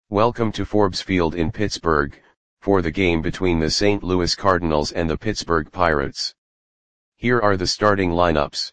Welcome to Forbes Field in Pittsburgh, for the game between the St. Louis Cardinals and the Pittsburgh Pirates. Here are the starting lineups.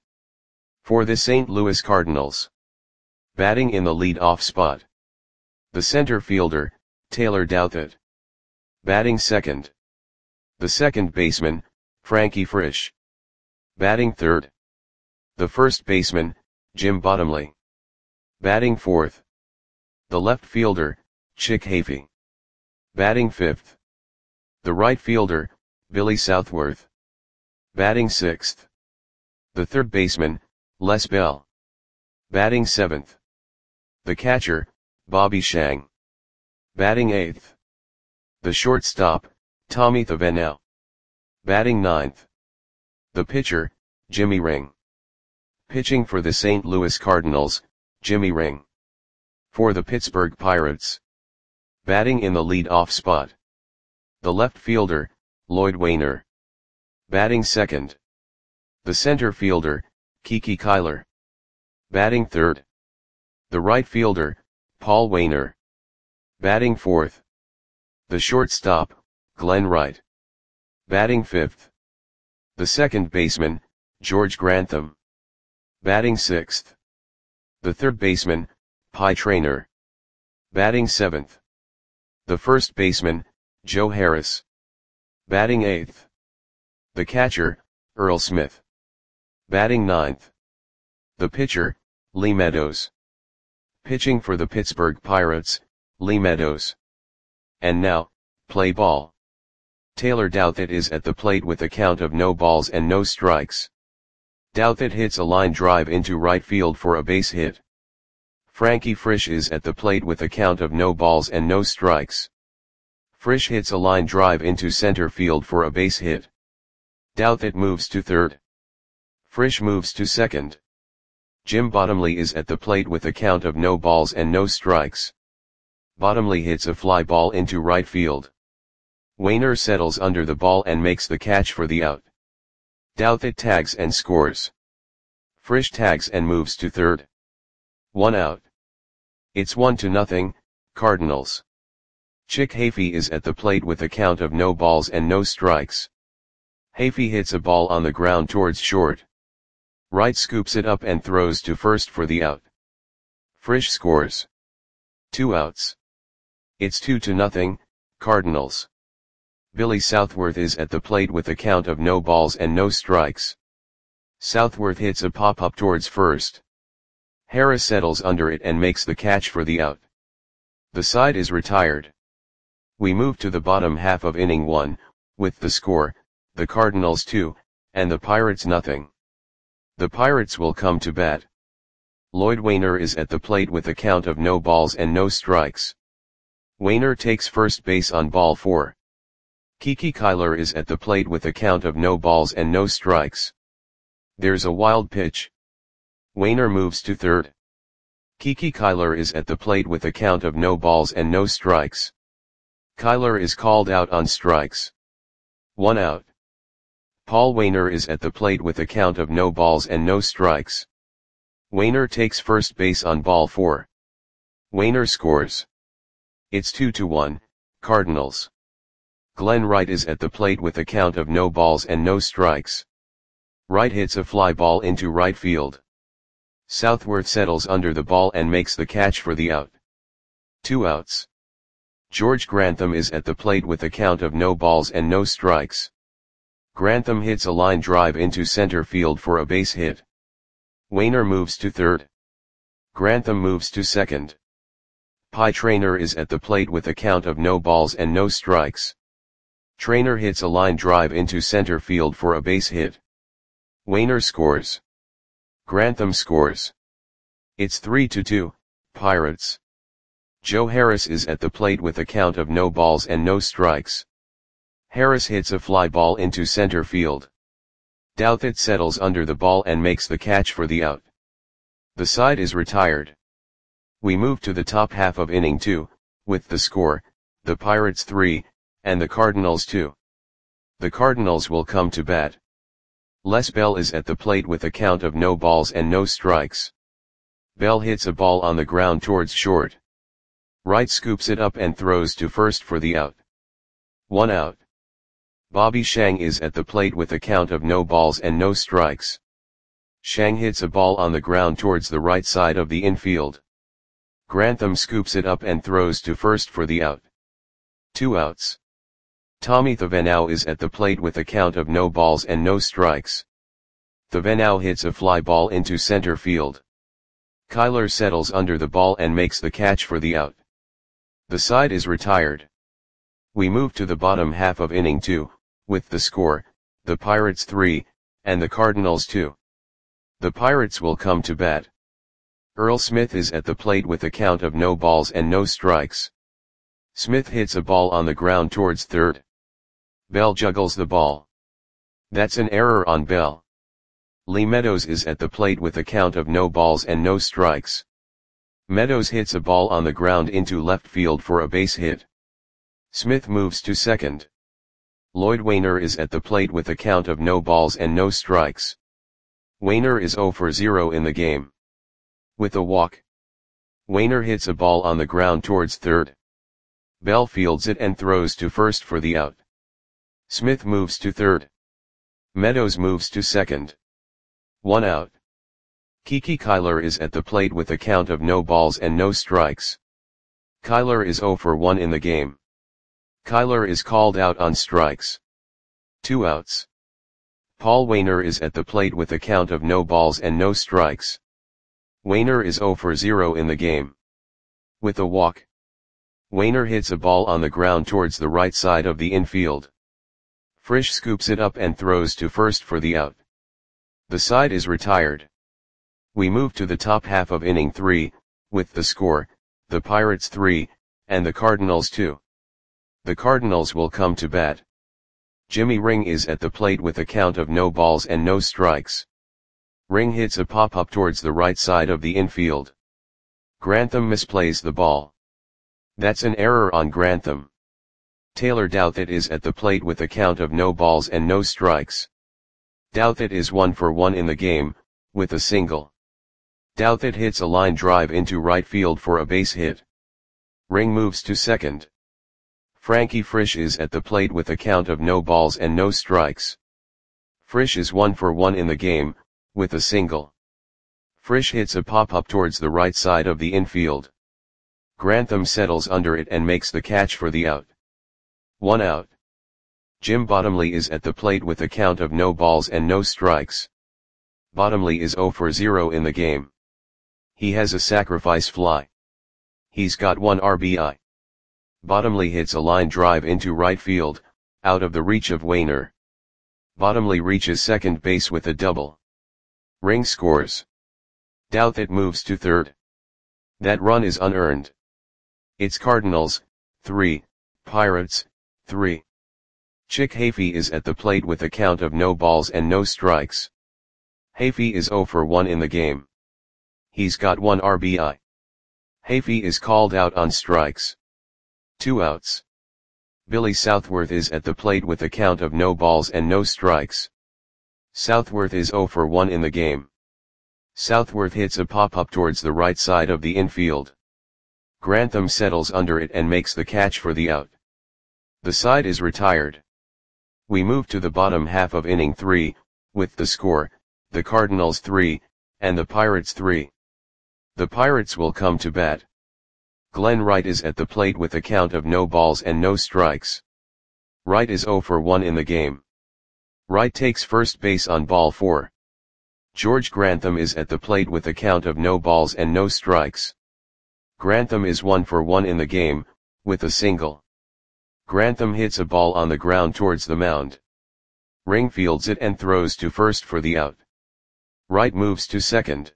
For the St. Louis Cardinals. Batting in the lead-off spot. The center fielder, Taylor Douthit. Batting second. The second baseman, Frankie Frisch. Batting third. The first baseman, Jim Bottomley. Batting fourth. The left fielder, Chick Hafey. Batting fifth. The right fielder, Billy Southworth. Batting sixth. The third baseman, Les Bell. Batting seventh. The catcher, Bobby Shang. Batting eighth. The shortstop, Tommy Thavenel. Batting ninth. The pitcher, Jimmy Ring. Pitching for the St. Louis Cardinals, Jimmy Ring. For the Pittsburgh Pirates. Batting in the lead-off spot. The left fielder, Lloyd Wainer. Batting second. The center fielder, Kiki Kyler. Batting third. The right fielder, Paul Wainer. Batting fourth. The shortstop, Glenn Wright. Batting fifth. The second baseman, George Grantham. Batting sixth. The third baseman, Pie Traynor. Batting seventh. The first baseman, Joe Harris. Batting eighth. The catcher, Earl Smith. Batting ninth. The pitcher, Lee Meadows. Pitching for the Pittsburgh Pirates, Lee Meadows. And now, play ball. Taylor Douthit is at the plate with a count of no balls and no strikes. Douthit hits a line drive into right field for a base hit. Frankie Frisch is at the plate with a count of no balls and no strikes. Frisch hits a line drive into center field for a base hit. Douthit moves to third. Frisch moves to second. Jim Bottomley is at the plate with a count of no balls and no strikes. Bottomley hits a fly ball into right field. Wainer settles under the ball and makes the catch for the out. Douthit tags and scores. Frisch tags and moves to third. 1 out. It's 1-0, Cardinals. Chick Hafey is at the plate with a count of no balls and no strikes. Hafey hits a ball on the ground towards short. Wright scoops it up and throws to first for the out. Frisch scores. 2 outs. It's 2-0, Cardinals. Billy Southworth is at the plate with a count of no balls and no strikes. Southworth hits a pop-up towards first. Harris settles under it and makes the catch for the out. The side is retired. We move to the bottom half of inning 1, with the score, the Cardinals 2, and the Pirates nothing. The Pirates will come to bat. Lloyd Wainer is at the plate with a count of no balls and no strikes. Wainer takes first base on ball 4. Kiki Kyler is at the plate with a count of no balls and no strikes. There's a wild pitch. Wainer moves to third. Kiki Kyler is at the plate with a count of no balls and no strikes. Kyler is called out on strikes. 1 out. Paul Wainer is at the plate with a count of no balls and no strikes. Wainer takes first base on ball 4. Wainer scores. It's 2-1, Cardinals. Glenn Wright is at the plate with a count of no balls and no strikes. Wright hits a fly ball into right field. Southworth settles under the ball and makes the catch for the out. 2 outs. George Grantham is at the plate with a count of no balls and no strikes. Grantham hits a line drive into center field for a base hit. Wainer moves to third. Grantham moves to second. Pie Traynor is at the plate with a count of no balls and no strikes. Traynor hits a line drive into center field for a base hit. Wainer scores. Grantham scores. It's 3-2, Pirates. Joe Harris is at the plate with a count of no balls and no strikes. Harris hits a fly ball into center field. Douthit settles under the ball and makes the catch for the out. The side is retired. We move to the top half of inning 2, with the score, the Pirates 3, and the Cardinals 2. The Cardinals will come to bat. Les Bell is at the plate with a count of no balls and no strikes. Bell hits a ball on the ground towards short. Right scoops it up and throws to first for the out. 1 out. Bobby Shang is at the plate with a count of no balls and no strikes. Shang hits a ball on the ground towards the right side of the infield. Grantham scoops it up and throws to first for the out. 2 outs. Tommy Thevenau is at the plate with a count of no balls and no strikes. Thevenau hits a fly ball into center field. Kyler settles under the ball and makes the catch for the out. The side is retired. We move to the bottom half of inning 2, with the score, the Pirates 3, and the Cardinals 2. The Pirates will come to bat. Earl Smith is at the plate with a count of no balls and no strikes. Smith hits a ball on the ground towards third. Bell juggles the ball. That's an error on Bell. Lee Meadows is at the plate with a count of no balls and no strikes. Meadows hits a ball on the ground into left field for a base hit. Smith moves to second. Lloyd Wainer is at the plate with a count of no balls and no strikes. Wainer is 0 for 0 in the game. With a walk. Wainer hits a ball on the ground towards third. Bell fields it and throws to first for the out. Smith moves to third. Meadows moves to second. 1 out. Kiki Kyler is at the plate with a count of no balls and no strikes. Kyler is 0 for 1 in the game. Kyler is called out on strikes. 2 outs. Paul Wainer is at the plate with a count of no balls and no strikes. Wainer is 0 for 0 in the game. With a walk. Wainer hits a ball on the ground towards the right side of the infield. Frisch scoops it up and throws to first for the out. The side is retired. We move to the top half of inning 3, with the score, the Pirates 3, and the Cardinals 2. The Cardinals will come to bat. Jimmy Ring is at the plate with a count of no balls and no strikes. Ring hits a pop-up towards the right side of the infield. Grantham misplays the ball. That's an error on Grantham. Taylor Douthit is at the plate with a count of no balls and no strikes. Douthit is 1 for 1 in the game, with a single. Douthit hits a line drive into right field for a base hit. Ring moves to second. Frankie Frisch is at the plate with a count of no balls and no strikes. Frisch is 1 for 1 in the game, with a single. Frisch hits a pop-up towards the right side of the infield. Grantham settles under it and makes the catch for the out. 1 out. Jim Bottomley is at the plate with a count of no balls and no strikes. Bottomley is 0 for 0 in the game. He has a sacrifice fly. He's got 1 RBI. Bottomley hits a line drive into right field, out of the reach of Wainer. Bottomley reaches second base with a double. Ring scores. Douthit moves to third. That run is unearned. It's Cardinals, 3, Pirates, 3. Chick Hafey is at the plate with a count of no balls and no strikes. Hafey is 0 for 1 in the game. He's got 1 RBI. Hafey is called out on strikes. 2 outs. Billy Southworth is at the plate with a count of no balls and no strikes. Southworth is 0 for 1 in the game. Southworth hits a pop-up towards the right side of the infield. Grantham settles under it and makes the catch for the out. The side is retired. We move to the bottom half of inning 3, with the score, the Cardinals 3, and the Pirates 3. The Pirates will come to bat. Glenn Wright is at the plate with a count of no balls and no strikes. Wright is 0 for 1 in the game. Wright takes first base on ball 4. George Grantham is at the plate with a count of no balls and no strikes. Grantham is 1 for 1 in the game, with a single. Grantham hits a ball on the ground towards the mound. Ring fields it and throws to first for the out. Wright moves to second.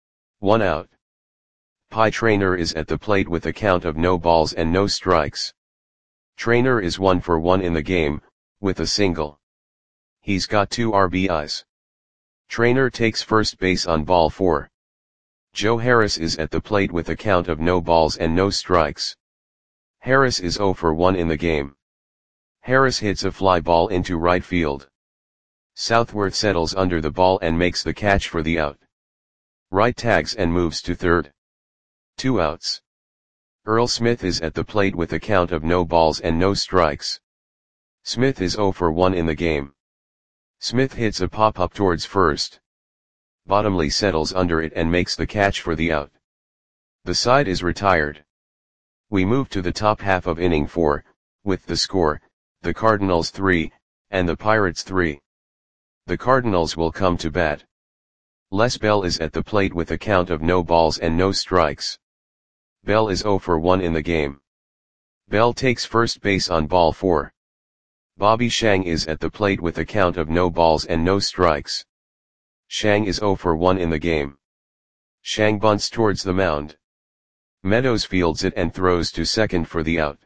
1 out. Pie Traynor is at the plate with a count of no balls and no strikes. Traynor is 1 for 1 in the game, with a single. He's got 2 RBIs. Traynor takes first base on ball 4. Joe Harris is at the plate with a count of no balls and no strikes. Harris is 0 for 1 in the game. Harris hits a fly ball into right field. Southworth settles under the ball and makes the catch for the out. Wright tags and moves to third. 2 outs. Earl Smith is at the plate with a count of no balls and no strikes. Smith is 0 for 1 in the game. Smith hits a pop-up towards first. Bottomley settles under it and makes the catch for the out. The side is retired. We move to the top half of inning 4, with the score, the Cardinals 3, and the Pirates 3. The Cardinals will come to bat. Les Bell is at the plate with a count of no balls and no strikes. Bell is 0 for 1 in the game. Bell takes first base on ball 4. Bobby Shang is at the plate with a count of no balls and no strikes. Shang is 0 for 1 in the game. Shang bunts towards the mound. Meadows fields it and throws to second for the out.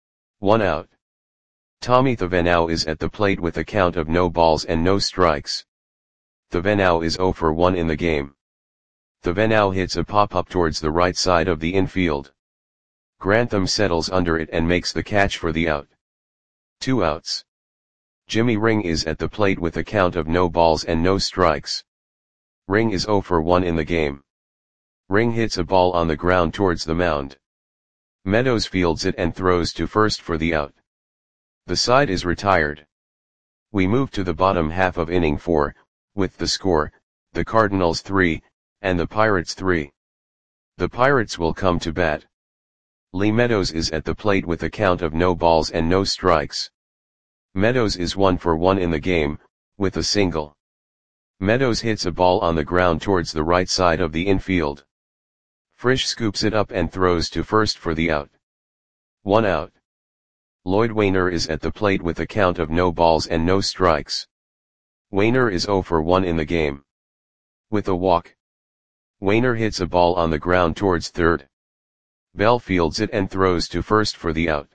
1 out. Tommy Thevenot is at the plate with a count of no balls and no strikes. Thevenot is 0 for 1 in the game. Thevenot hits a pop-up towards the right side of the infield. Grantham settles under it and makes the catch for the out. 2 outs. Jimmy Ring is at the plate with a count of no balls and no strikes. Ring is 0 for 1 in the game. Ring hits a ball on the ground towards the mound. Meadows fields it and throws to first for the out. The side is retired. We move to the bottom half of inning 4, with the score, the Cardinals 3, and the Pirates 3. The Pirates will come to bat. Lee Meadows is at the plate with a count of no balls and no strikes. Meadows is 1 for 1 in the game, with a single. Meadows hits a ball on the ground towards the right side of the infield. Frisch scoops it up and throws to first for the out. 1 out. Lloyd Wainer is at the plate with a count of no balls and no strikes. Wainer is 0 for 1 in the game. With a walk. Wainer hits a ball on the ground towards third. Bell fields it and throws to first for the out.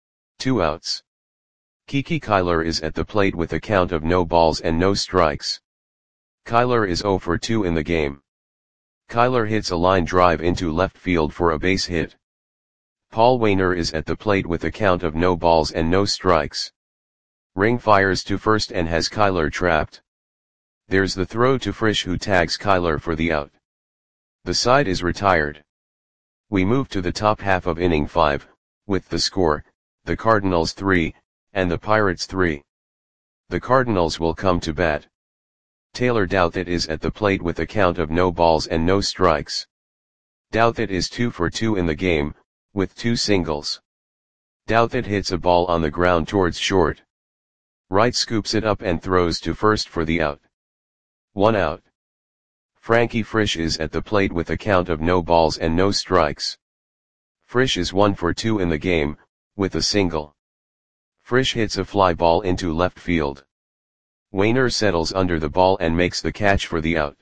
2 outs. Kiki Kyler is at the plate with a count of no balls and no strikes. Kyler is 0 for 2 in the game. Kyler hits a line drive into left field for a base hit. Paul Wainer is at the plate with a count of no balls and no strikes. Ring fires to first and has Kyler trapped. There's the throw to Frisch, who tags Kyler for the out. The side is retired. We move to the top half of inning 5, with the score, the Cardinals 3, and the Pirates 3. The Cardinals will come to bat. Taylor Douthit is at the plate with a count of no balls and no strikes. Douthit is 2 for 2 in the game, with 2 singles. Douthit hits a ball on the ground towards short. Wright scoops it up and throws to first for the out. 1 out. Frankie Frisch is at the plate with a count of no balls and no strikes. Frisch is 1 for 2 in the game, with a single. Frisch hits a fly ball into left field. Wainer settles under the ball and makes the catch for the out.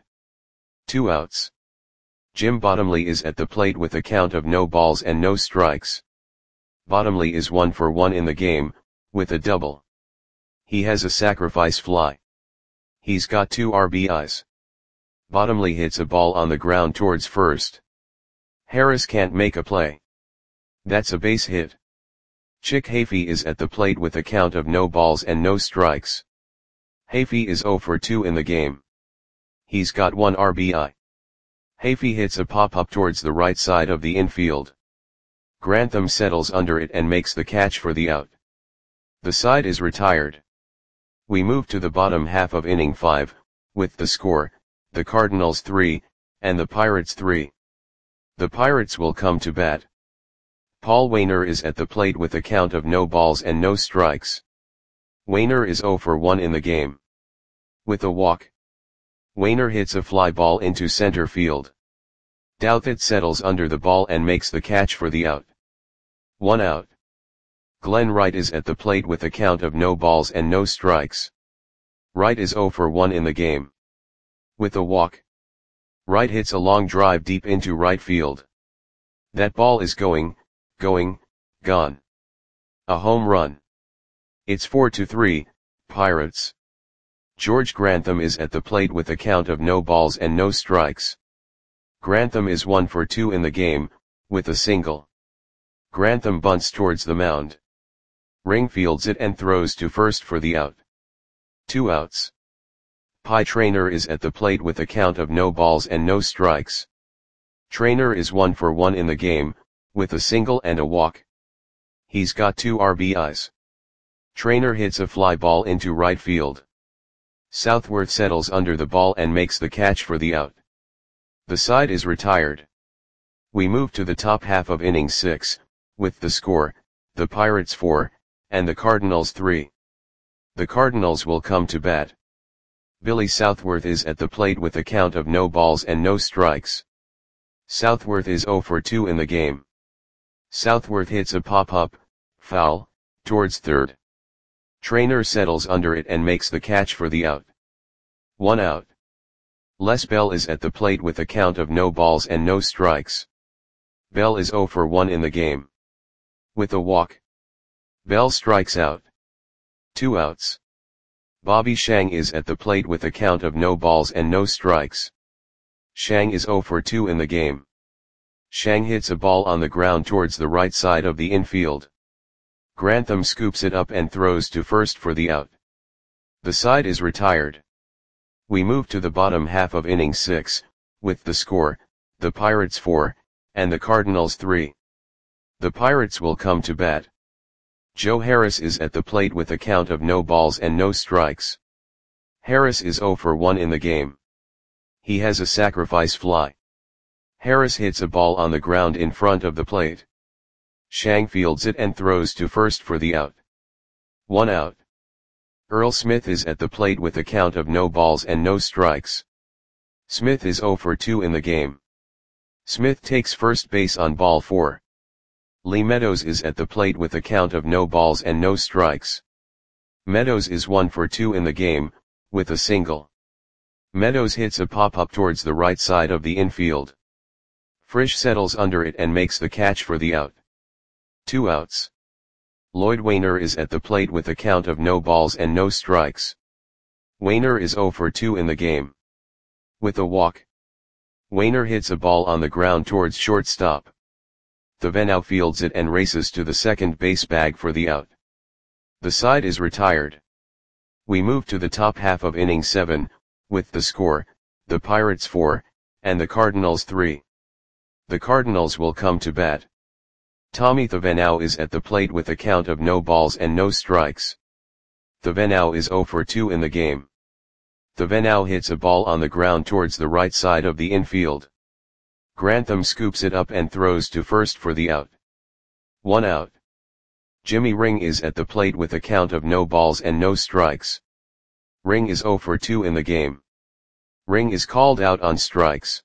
2 outs. Jim Bottomley is at the plate with a count of no balls and no strikes. Bottomley is 1 for 1 in the game, with a double. He has a sacrifice fly. He's got 2 RBIs. Bottomley hits a ball on the ground towards first. Harris can't make a play. That's a base hit. Chick Hafey is at the plate with a count of no balls and no strikes. Hafey is 0 for 2 in the game. He's got 1 RBI. Hafey hits a pop-up towards the right side of the infield. Grantham settles under it and makes the catch for the out. The side is retired. We move to the bottom half of inning 5, with the score, the Cardinals 3, and the Pirates 3. The Pirates will come to bat. Paul Wainer is at the plate with a count of no balls and no strikes. Wainer is 0 for 1 in the game. With a walk. Wainer hits a fly ball into center field. Douthit settles under the ball and makes the catch for the out. 1 out. Glenn Wright is at the plate with a count of no balls and no strikes. Wright is 0 for 1 in the game. With a walk. Wright hits a long drive deep into right field. That ball is gone. A home run. It's 4-3, Pirates. George Grantham is at the plate with a count of no balls and no strikes. Grantham is 1 for 2 in the game, with a single. Grantham bunts towards the mound. Ring fields it and throws to first for the out. 2 outs. Pie Traynor is at the plate with a count of no balls and no strikes. Traynor is 1 for 1 in the game, with a single and a walk. He's got 2 RBIs. Trainer hits a fly ball into right field. Southworth settles under the ball and makes the catch for the out. The side is retired. We move to the top half of inning 6, with the score, the Pirates 4, and the Cardinals 3. The Cardinals will come to bat. Billy Southworth is at the plate with a count of no balls and no strikes. Southworth is 0 for 2 in the game. Southworth hits a pop-up, foul, towards third. Trainer settles under it and makes the catch for the out. 1 out. Les Bell is at the plate with a count of no balls and no strikes. Bell is 0 for 1 in the game. With a walk, Bell strikes out. 2 outs. Bobby Shang is at the plate with a count of no balls and no strikes. Shang is 0 for 2 in the game. Shang hits a ball on the ground towards the right side of the infield. Grantham scoops it up and throws to first for the out. The side is retired. We move to the bottom half of inning 6, with the score, the Pirates 4, and the Cardinals 3. The Pirates will come to bat. Joe Harris is at the plate with a count of no balls and no strikes. Harris is 0 for 1 in the game. He has a sacrifice fly. Harris hits a ball on the ground in front of the plate. Shang fields it and throws to first for the out. 1 out. Earl Smith is at the plate with a count of no balls and no strikes. Smith is 0 for 2 in the game. Smith takes first base on ball 4. Lee Meadows is at the plate with a count of no balls and no strikes. Meadows is 1 for 2 in the game, with a single. Meadows hits a pop-up towards the right side of the infield. Frisch settles under it and makes the catch for the out. 2 outs. Lloyd Wainer is at the plate with a count of no balls and no strikes. Wainer is 0 for 2 in the game. With a walk, Wainer hits a ball on the ground towards shortstop. Thavenau fields it and races to the second base bag for the out. The side is retired. We move to the top half of inning 7, with the score, the Pirates 4, and the Cardinals 3. The Cardinals will come to bat. Tommy Thavenau is at the plate with a count of no balls and no strikes. Thavenau is 0 for 2 in the game. Thavenau hits a ball on the ground towards the right side of the infield. Grantham scoops it up and throws to first for the out. 1 out. Jimmy Ring is at the plate with a count of no balls and no strikes. Ring is 0 for 2 in the game. Ring is called out on strikes.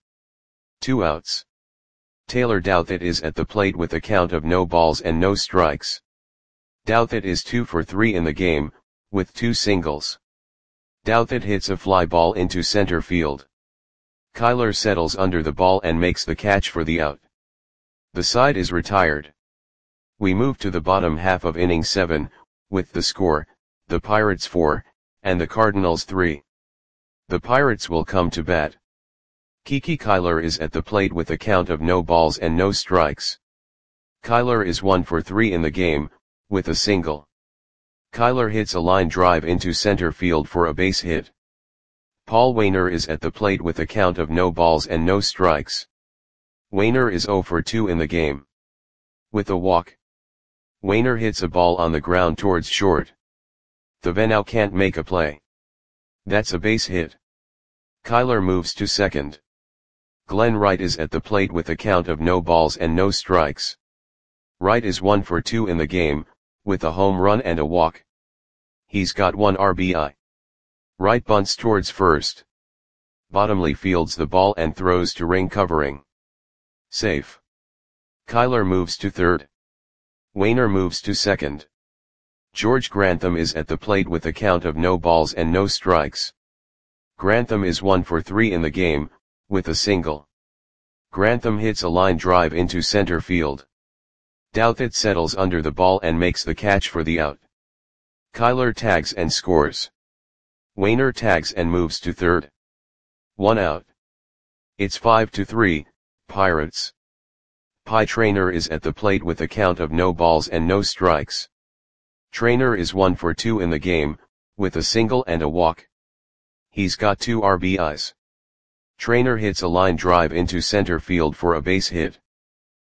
2 outs. Taylor Douthit is at the plate with a count of no balls and no strikes. Douthit is 2 for 3 in the game, with 2 singles. Douthit hits a fly ball into center field. Kyler settles under the ball and makes the catch for the out. The side is retired. We move to the bottom half of inning 7, with the score, the Pirates 4, and the Cardinals 3. The Pirates will come to bat. Kiki Kyler is at the plate with a count of no balls and no strikes. Kyler is 1 for 3 in the game, with a single. Kyler hits a line drive into center field for a base hit. Paul Wainer is at the plate with a count of no balls and no strikes. Wainer is 0 for 2 in the game. With a walk, Wainer hits a ball on the ground towards short. Thavenau can't make a play. That's a base hit. Kyler moves to second. Glenn Wright is at the plate with a count of no balls and no strikes. Wright is 1 for 2 in the game, with a home run and a walk. He's got 1 RBI. Wright bunts towards first. Bottomley fields the ball and throws to Ring covering. Safe. Kyler moves to third. Wainer moves to second. George Grantham is at the plate with a count of no balls and no strikes. Grantham is 1 for 3 in the game, with a single. Grantham hits a line drive into center field. Douthit settles under the ball and makes the catch for the out. Kyler tags and scores. Wainer tags and moves to third. 1 out. It's 5-3, Pirates. Pie Trainer is at the plate with a count of no balls and no strikes. Trainer is 1 for 2 in the game, with a single and a walk. He's got 2 RBIs. Trainer hits a line drive into center field for a base hit.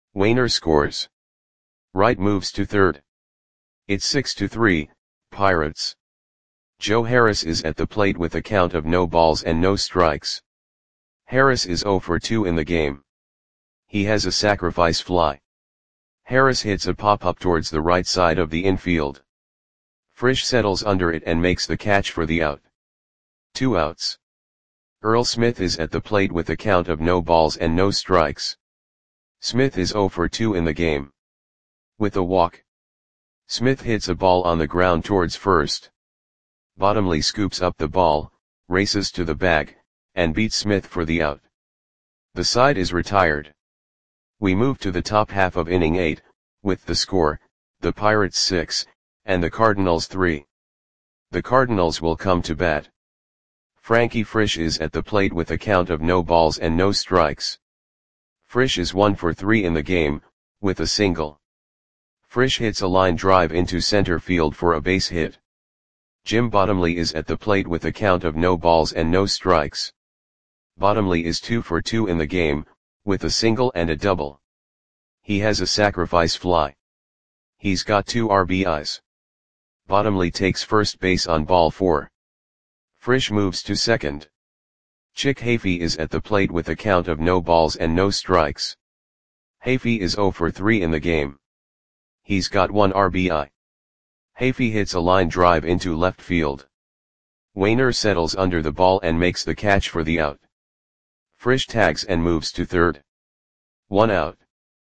Wainer scores. Wright moves to third. It's 6-3, Pirates. Joe Harris is at the plate with a count of no balls and no strikes. Harris is 0 for 2 in the game. He has a sacrifice fly. Harris hits a pop-up towards the right side of the infield. Frisch settles under it and makes the catch for the out. 2 outs. Earl Smith is at the plate with a count of no balls and no strikes. Smith is 0 for 2 in the game. With a walk. Smith hits a ball on the ground towards first. Bottomley scoops up the ball, races to the bag, and beats Smith for the out. The side is retired. We move to the top half of inning 8, with the score, the Pirates 6, and the Cardinals 3. The Cardinals will come to bat. Frankie Frisch is at the plate with a count of no balls and no strikes. Frisch is 1 for 3 in the game, with a single. Frisch hits a line drive into center field for a base hit. Jim Bottomley is at the plate with a count of no balls and no strikes. Bottomley is 2 for 2 in the game, with a single and a double. He has a sacrifice fly. He's got 2 RBIs. Bottomley takes first base on ball 4. Frisch moves to second. Chick Hafey is at the plate with a count of no balls and no strikes. Hafey is 0 for 3 in the game. He's got 1 RBI. Hafey hits a line drive into left field. Wainer settles under the ball and makes the catch for the out. Frisch tags and moves to third. 1 out.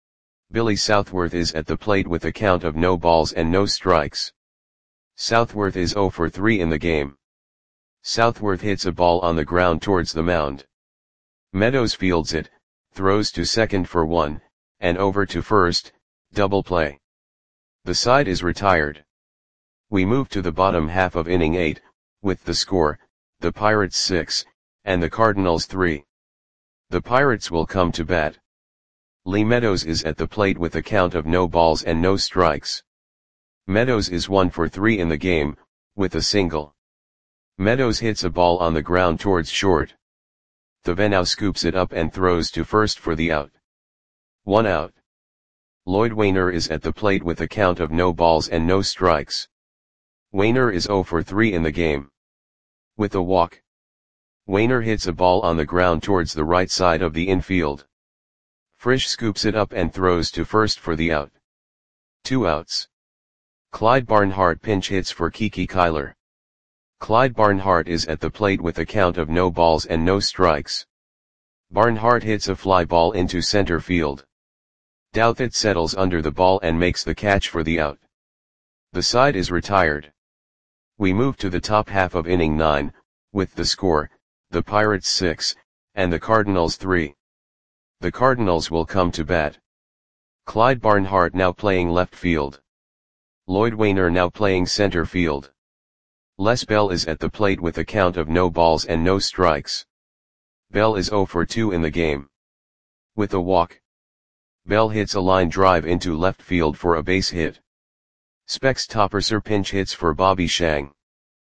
Billy Southworth is at the plate with a count of no balls and no strikes. Southworth is 0 for 3 in the game. Southworth hits a ball on the ground towards the mound. Meadows fields it, throws to second for 1, and over to first, double play. The side is retired. We move to the bottom half of inning 8, with the score, the Pirates 6, and the Cardinals 3. The Pirates will come to bat. Lee Meadows is at the plate with a count of no balls and no strikes. Meadows is 1 for 3 in the game, with a single. Meadows hits a ball on the ground towards short. Thavenau scoops it up and throws to first for the out. 1 out. Lloyd Wainer is at the plate with a count of no balls and no strikes. Wainer is 0 for 3 in the game. With a walk. Wainer hits a ball on the ground towards the right side of the infield. Frisch scoops it up and throws to first for the out. 2 outs. Clyde Barnhart pinch hits for Kiki Kyler. Clyde Barnhart is at the plate with a count of no balls and no strikes. Barnhart hits a fly ball into center field. Douthit settles under the ball and makes the catch for the out. The side is retired. We move to the top half of inning 9, with the score, the Pirates 6, and the Cardinals 3. The Cardinals will come to bat. Clyde Barnhart now playing left field. Lloyd Wainer now playing center field. Les Bell is at the plate with a count of no balls and no strikes. Bell is 0 for 2 in the game. With a walk. Bell hits a line drive into left field for a base hit. Specs Topperser pinch hits for Bobby Shang.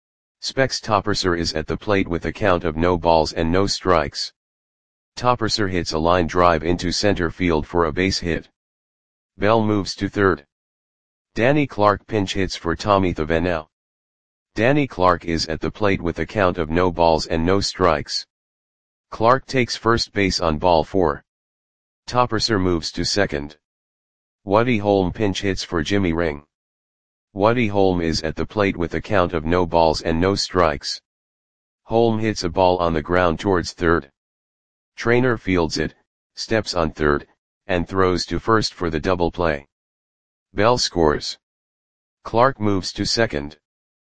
Specs Topperser is at the plate with a count of no balls and no strikes. Topperser hits a line drive into center field for a base hit. Bell moves to third. Danny Clark pinch hits for Tommy Thavenau. Danny Clark is at the plate with a count of no balls and no strikes. Clark takes first base on ball 4. Topperser moves to second. Woody Holm pinch hits for Jimmy Ring. Woody Holm is at the plate with a count of no balls and no strikes. Holm hits a ball on the ground towards third. Trainer fields it, steps on third, and throws to first for the double play. Bell scores. Clark moves to second.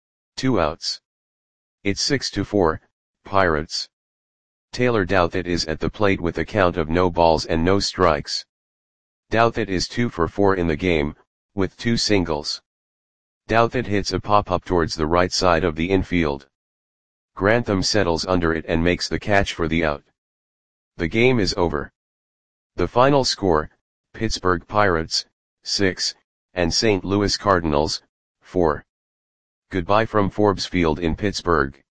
2 outs. It's 6-4, Pirates. Taylor Douthit is at the plate with a count of no balls and no strikes. Douthit is 2 for 4 in the game, with 2 singles. Douthit hits a pop-up towards the right side of the infield. Grantham settles under it and makes the catch for the out. The game is over. The final score, Pittsburgh Pirates, 6, and St. Louis Cardinals, 4. Goodbye from Forbes Field in Pittsburgh.